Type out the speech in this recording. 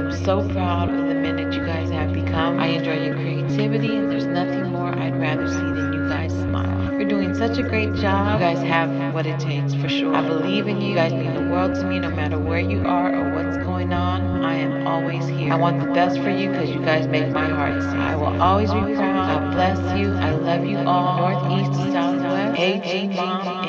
am so proud of the men that you guys have become. I enjoy your creativity, and there's nothing more I'd rather see than you guys smile. You're doing such a great job. You guys have what it takes for sure. I believe in you. You guys mean the world to me no matter where you are or what's going on. I am always here. I want the best for you because you guys make my heart sing. I will always be proud. God bless you. I love you all. Northeast to Southwest. Hey, G Mom.